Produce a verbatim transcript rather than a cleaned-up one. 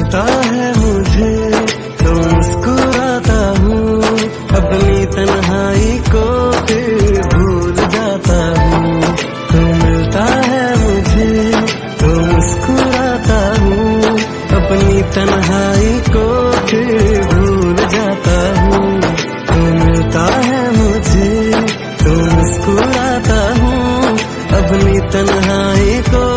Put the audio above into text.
मिलता है मुझे तो मुस्कुराता हूँ, अपनी तन्हाई को फिर भूल जाता हूँ। तो मिलता है मुझे तो मुस्कुराता हूँ, अपनी तन्हाई को फिर भूल जाता हूँ। तो मिलता है मुझे तो मुस्कुराता हूँ, अपनी तन्हाई को